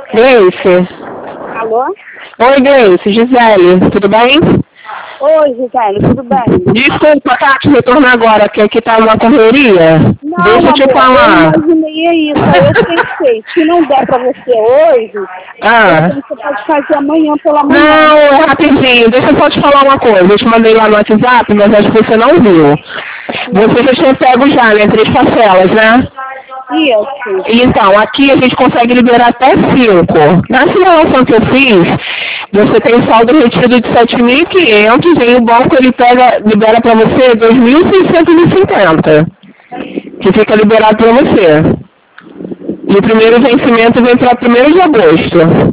Grace. Alô? Oi, Grace. Gisele, tudo bem? Oi, Gisele, tudo bem? Desculpa, Tati, retornar agora, que aqui tá uma correria. Não, Deixa eu te amor, eu falar. imaginei isso. Aí eu pensei, se não der pra você hoje, de Ah, repente você pode fazer amanhã pela manhã. não, é rapidinho. Deixa eu só te falar uma coisa. Eu te mandei lá no WhatsApp, mas acho que você não viu. Não. Você já tinha pego já, né? 3 parcelas, né? Isso. Então, aqui a gente consegue liberar até 5. Na simulação que eu fiz, você tem saldo retido de 7.500 e o banco ele libera para você 2.650, que fica liberado para você. E o primeiro vencimento vem para 1º de agosto.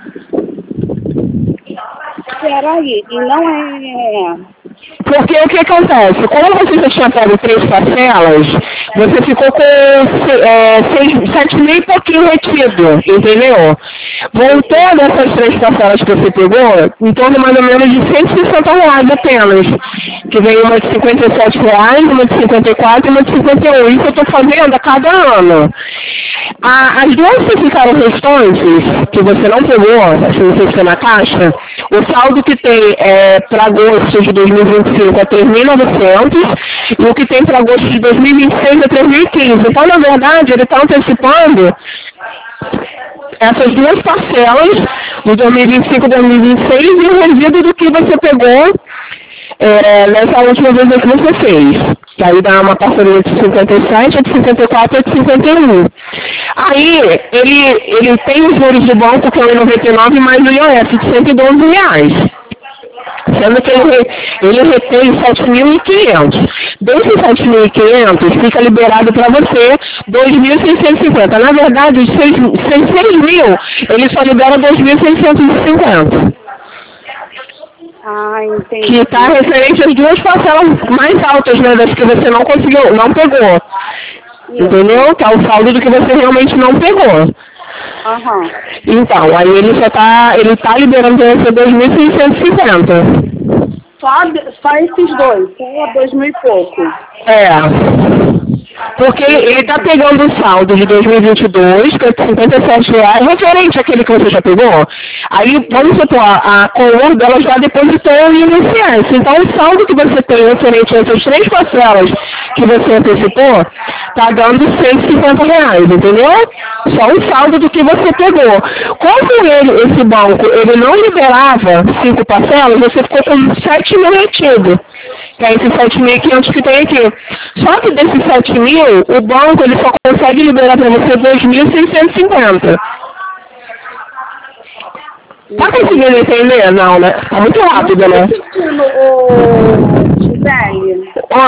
Peraí, e não é... Porque o que acontece? Como você já tinha pego 3 parcelas, você ficou com 7 mil e pouquinho retido, entendeu? Voltando essas 3 parcelas que você pegou, em torno mais ou menos de R$ 160 apenas. Que vem uma de R$ 57, uma de 54 e uma de 51. Isso eu estou fazendo a cada ano. As duas que ficaram restantes, que você não pegou, se você ficou na caixa, o saldo que tem para agosto de 2025 é 3.900 e o que tem para agosto de 2026 é 3.015. Então, na verdade, ele está antecipando essas duas parcelas de 2025 e 2026 e o resíduo do que você pegou nessa última vez que você fez. Que aí dá uma parceria de 57, de 54 e de 51. Aí, ele tem os juros do banco, que é o 99 mais o IOF de R$ 112. Sendo que ele retém 7.500. Desses 7.500, fica liberado para você 2.650. Na verdade, os 6 mil, ele só libera 2.650. Ah, entendi. Que está referente às duas parcelas mais altas, né, das que você não conseguiu, não pegou. Isso. Entendeu? Que é o saldo do que você realmente não pegou. Aham. Então, aí ele tá liberando para você 2.650. Só esses dois, só 2.000 e pouco. Porque ele está pegando o saldo de 2022, que é de R$ 57, referente àquele que você já pegou. Aí, vamos supor, a Colombo, ela já depositou o INSS. Então, o saldo que você tem referente a essas 3 parcelas que você antecipou, está dando R$ 150, entendeu? Só o saldo do que você pegou. Como esse banco, ele não liberava 5 parcelas, você ficou com 7 mil retido. Que é esses 7.500 que tem aqui. Só que desses 7 mil, o banco ele só consegue liberar para você 2.650. Tá conseguindo entender? Não, né? Tá muito rápido, né? Gisele.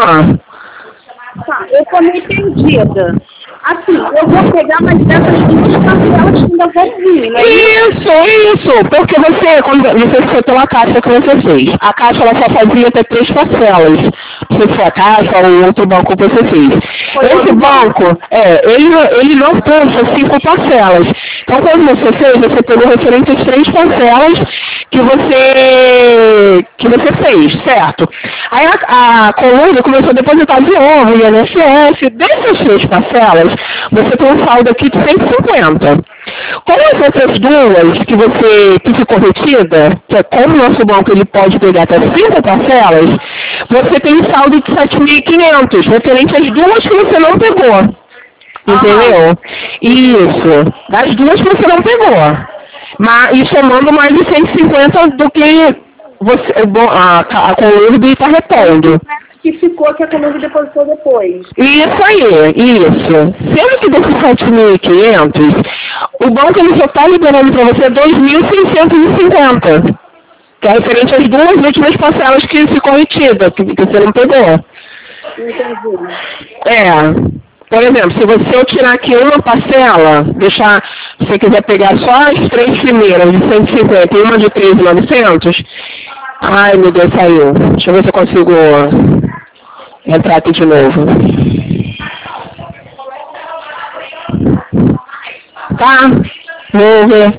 Ah. Tá, eu tô meio perdida. Assim, eu vou pegar mais dessas duas parcelas que ainda vão vir, né? Isso, porque quando você foi pela caixa que você fez. A caixa ela só fazia até 3 parcelas. Se for a caixa ou outro banco que você fez. Esse banco, ele não puxa 5 parcelas. Então quando você fez, você pegou referente às 3 parcelas que você fez, certo? Aí a Colômbia começou a depositar de novo, o INSS, dessas 3 parcelas, você tem um saldo aqui de 150. Com as outras duas que ficou retida, que é como o nosso banco ele pode pegar até 5 parcelas, você tem um saldo de 7.500, referente às duas que você não pegou. Entendeu? Isso. Das duas que você não pegou. Mas, e somando mais de 150 do que a Colômbia está repondo. Que ficou, que a Colômbia depositou depois. Isso aí, isso. Sendo que desses 7.500, o banco ele só está liberando para você 2.650. Que é referente às duas últimas parcelas que ficou retida, que você não pegou. Entendi. Por exemplo, se eu tirar aqui uma parcela, se você quiser pegar só as 3 primeiras de 150 e uma de 3.900, ai meu Deus, saiu. Deixa eu ver se eu consigo entrar aqui de novo. Tá? Vou ver.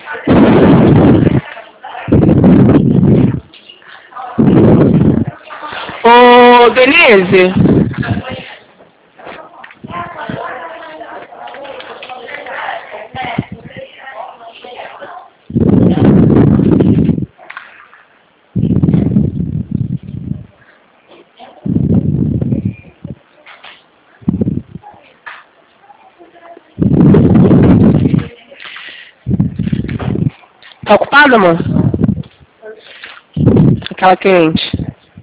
Ô, Denise? Tá ocupada, amor? Aquela cliente.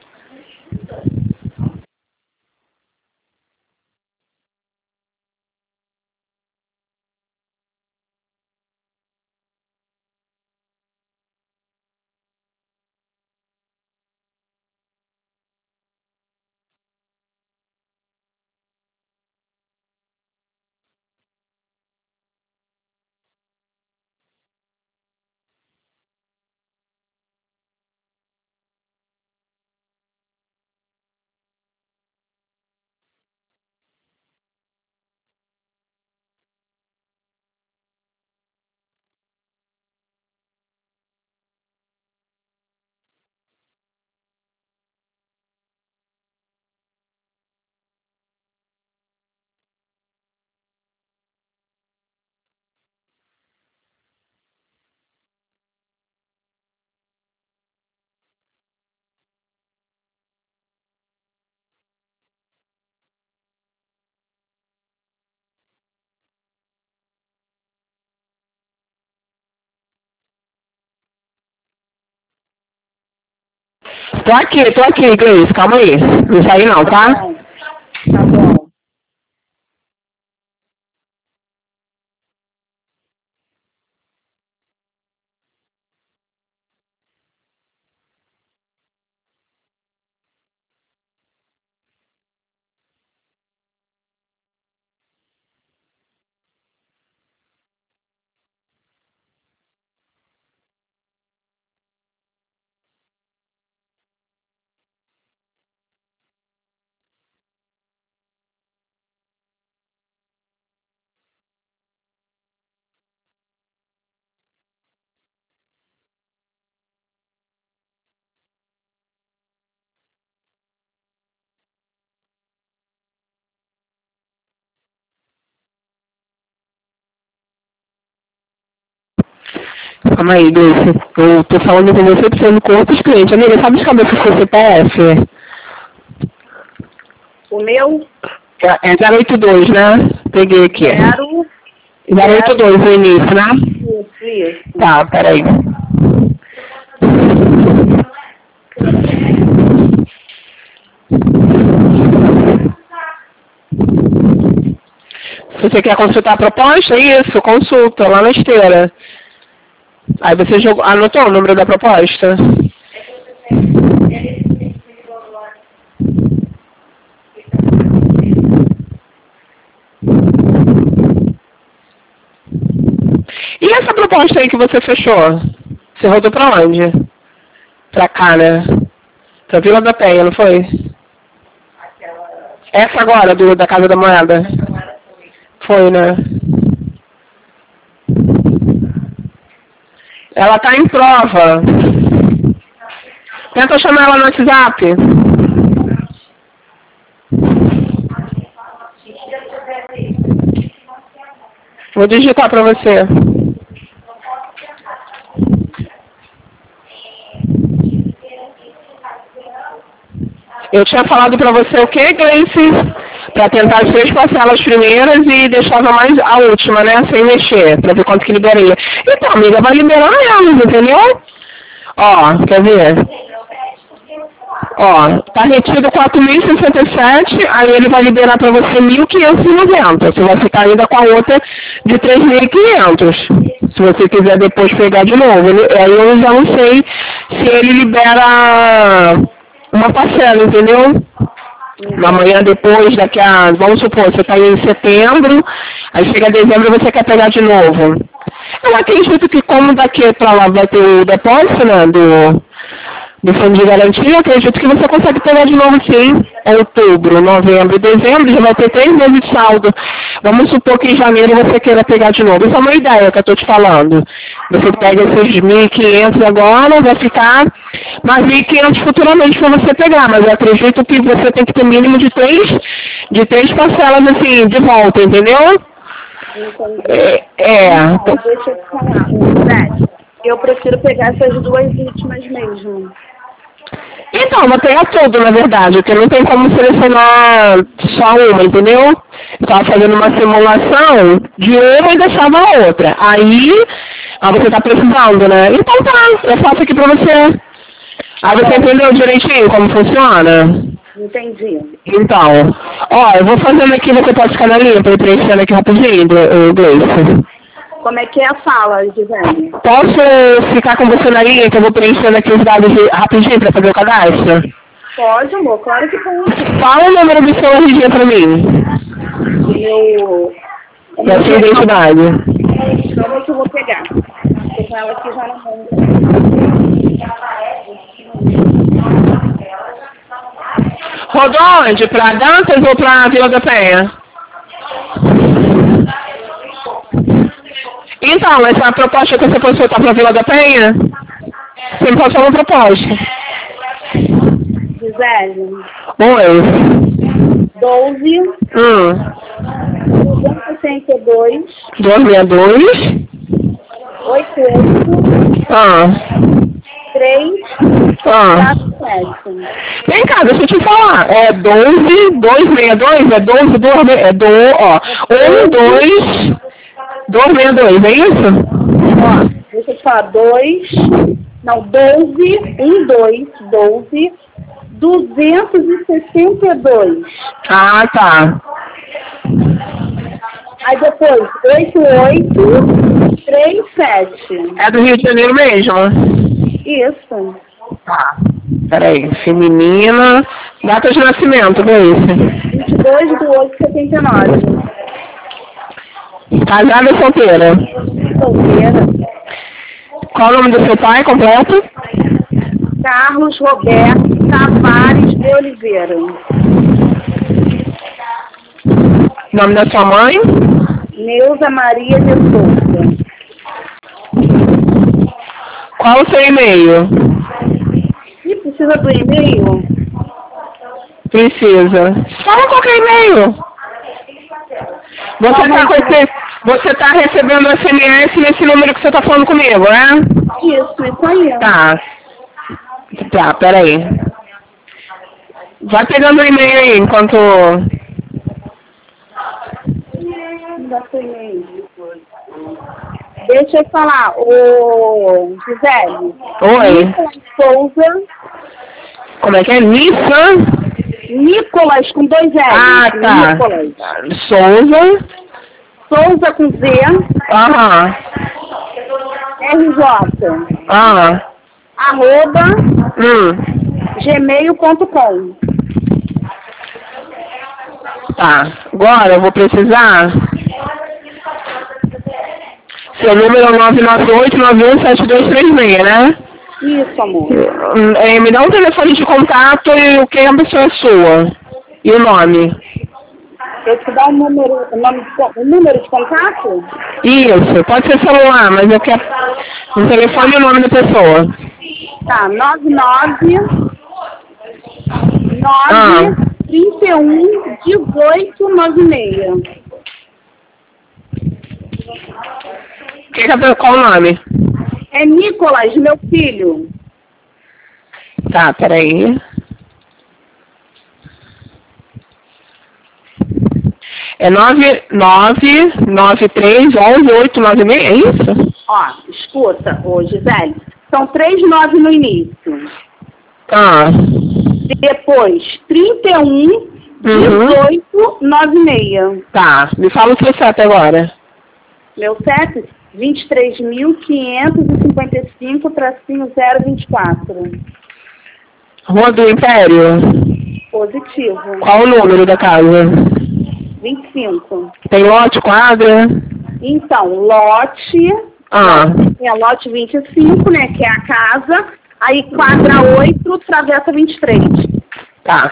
Tô aqui, Gleice, calma aí. Não saí não, tá? Tá bom. Calma aí, Gleice. Eu tô falando com você, precisando com outros clientes. Amiga, sabe de cabeça o seu CPF? O meu É 082, né? Peguei aqui. 082 o início, né? Isso. Tá, peraí. Se você quer consultar a proposta, isso, consulta lá na esteira. Aí você anotou o número da proposta? E essa proposta aí que você fechou? Você rodou pra onde? Pra cá, né? Pra Vila da Penha, não foi? Essa agora, da Casa da Moeda? Foi, né? Ela tá em prova. Tenta chamar ela no WhatsApp. Vou digitar pra você. Eu tinha falado pra você o que, Gleice? Pra tentar as 3 parcelas primeiras e deixava mais a última, né? Sem mexer, pra ver quanto que liberaria. Então, amiga, vai liberar elas, entendeu? Ó, quer ver? Ó, tá retido 4.067, aí ele vai liberar pra você 1.590. Você vai ficar ainda com a outra de 3.500. Se você quiser depois pegar de novo. Aí eu já não sei se ele libera uma parcela, entendeu? Amanhã depois, daqui a, vamos supor, você está em setembro, aí chega dezembro e você quer pegar de novo. Eu acredito que como daqui para lá vai ter o depósito, né, do fundo de garantia, eu acredito que você consegue pegar de novo sim. Outubro, novembro e dezembro, já vai ter 3 meses de saldo. Vamos supor que em janeiro você queira pegar de novo. Isso é uma ideia que eu estou te falando. Você pega esses 1.500 agora, vai ficar mais 1.500 futuramente para você pegar. Mas eu acredito que você tem que ter mínimo de três parcelas assim, de volta, entendeu? Entendi. Não, deixa eu te falar. Eu prefiro pegar essas 2 últimas mesmo. Então, vou pegar tudo, na verdade, porque não tem como selecionar só uma, entendeu? Estava fazendo uma simulação de uma e deixava a outra. Aí você está precisando, né? Então tá, eu faço aqui pra você. Aí você entendeu direitinho como funciona? Entendi. Então, ó, eu vou fazendo aqui, você pode ficar na linha pra ir preenchendo aqui rapidinho, o Gleice. Como é que é a fala, Gisele? Posso ficar com você na linha que eu vou preenchendo aqui os dados rapidinho pra fazer o cadastro? Pode, amor, claro que pode. Fala o número do seu RG pra mim. Da sua identidade. Calma que eu vou pegar. Tô com ela aqui já na mão. Rodou onde? Pra Dantas ou pra Vila da Penha? Então, essa proposta que você postou tá pra Vila da Penha? Você me passou uma proposta. Gisele, Oi. 12, 262, 262. 88, Ah. 3, Ah. 47. Vem cá, deixa eu te falar. É 12, 262, é 12, 2, é do, ó. 1, 2, 262, é isso? Ó, deixa eu te falar, 12, 262. Ah, tá. Aí depois, 88, 37. É do Rio de Janeiro mesmo? Isso. Tá. Peraí, feminina. Data de nascimento, que é isso? 22/8/79. Casada ou solteira? Solteira. Qual o nome do seu pai completo? Carlos Roberto Tavares de Oliveira. Nome da sua mãe? Neuza Maria de Souza. Qual o seu e-mail? E precisa do e-mail? Precisa. Fala qualquer e-mail. Você tá recebendo SMS nesse número que você tá falando comigo, né? Isso aí. Tá. Tá, peraí. Vai pegando o e-mail aí, enquanto... Dá seu e-mail. Deixa eu falar, ô Gisele. Oi. Nicolas Souza. Como é que é? Nissan? Nicolas com 2 L. Ah, tá. Nicolas. Souza. Souza com Z. Aham. RJ. Aham. @gmail.com. Tá. Agora eu vou precisar... Seu número é 998-917236, né? Isso, amor. Me dá um telefone de contato e quem a pessoa é sua. E o nome. Eu te dar o número de contato? Isso, pode ser celular, mas eu quero um telefone e o nome da pessoa. Tá, 99 31 18 96. Qual o nome? É Nicolas, meu filho. Tá, peraí. É 999311-896, é isso? Ó, escuta, ô Gisele. São 3 9 no início. Ah. Depois, 31 18 96. Tá, me fala o seu CEP agora. Meu CEP, 23.555-024. Rua do Império? Positivo. Qual o número da casa? 25. Tem lote, quadra? Então, lote... É lote 25, né, que é a casa. Aí, quadra 8, travessa 23. Tá.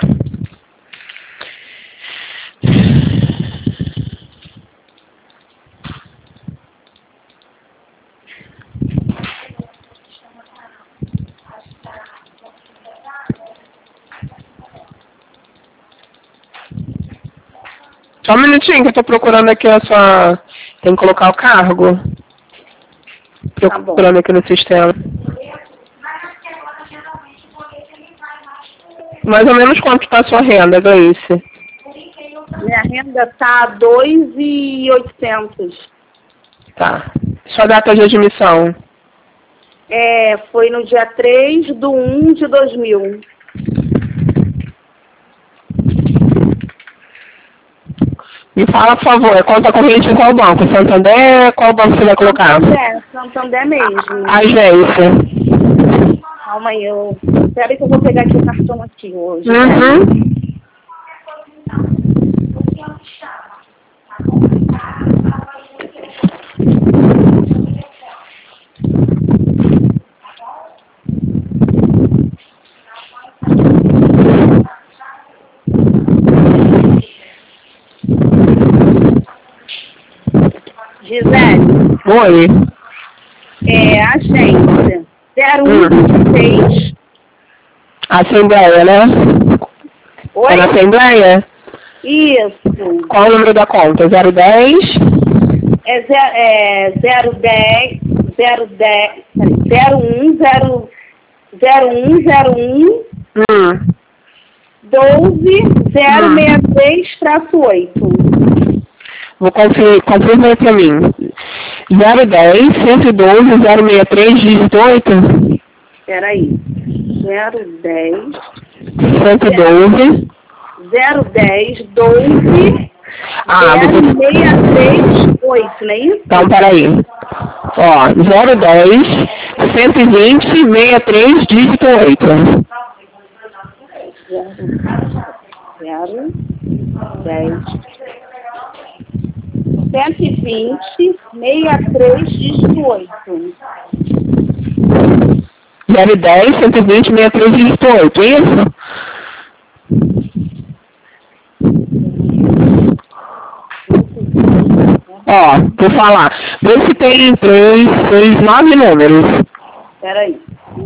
Só um minutinho que eu tô procurando aqui a sua... Tem que colocar o cargo. Procurando aqui no sistema. Mais ou menos quanto está a sua renda, Gleice? Minha renda tá 2.800. Tá. Sua data de admissão? Foi no dia 3/1/2000. Me fala, por favor, conta corrente em qual banco? Santander? Qual banco você vai colocar? Santander mesmo. Agência. Calma aí, espera aí que eu vou pegar aqui o cartão aqui hoje. Uhum. Gisele. Oi. Agência 0126. Assembleia, né? Oi? É na Assembleia? Isso. Qual o número da conta? 010? 010 0101 12063-8. Vou confirma aí pra mim. 010 112 063 dígito 8? Peraí. 010 112 010 12 0638, não é isso? Então, peraí. Ó, 010 120 63 dígito 8. 010 120 63 dígito 8. 010 120 63 dígito 8, isso? Ó, vou falar. Vê se tem 3, 6, 9 números. Peraí.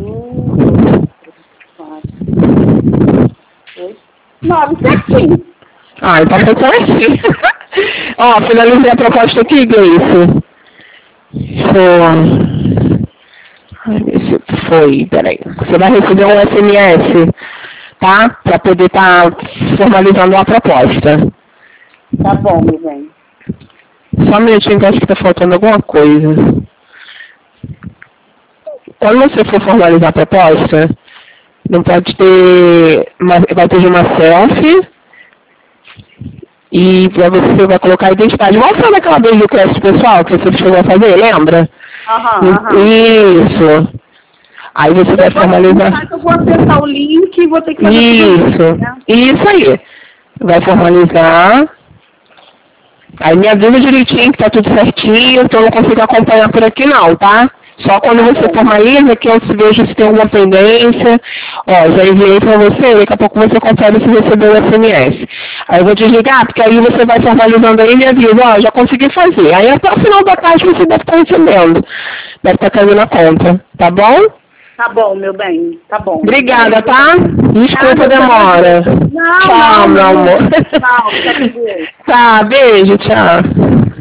4, 8, 9, certinho. Ah, então foi certinho. Ó, finalizei a proposta aqui, Gleice. Foi, peraí. Você vai receber um SMS, tá? Pra poder estar formalizando a proposta. Tá bom, meu bem. Só um minutinho que eu acho que tá faltando alguma coisa. Quando você for formalizar a proposta, não pode ter. Vai ter uma selfie. E você vai colocar a identidade. Igual foi naquela vez do crédito pessoal que você chegou a fazer, lembra? Isso. Aí você vai formalizar. Eu vou acessar o link e vou ter que fazer isso. Né? Isso aí. Vai formalizar. Aí me avisa direitinho que tá tudo certinho, então eu não consigo acompanhar por aqui não, tá? Só quando você formaliza que eu vejo se tem alguma pendência. Ó, já enviei pra você, daqui a pouco você confere se recebeu o SMS. Aí eu vou desligar, porque aí você vai formalizando aí e me avisa, ó, já consegui fazer. Aí até o final da tarde você deve estar recebendo. Deve estar caindo na conta, tá bom? Tá bom, meu bem, tá bom. Obrigada, tá? Desculpa a demora. Não, tchau, meu amor. Tchau, fica com Deus. Tá, beijo, tchau.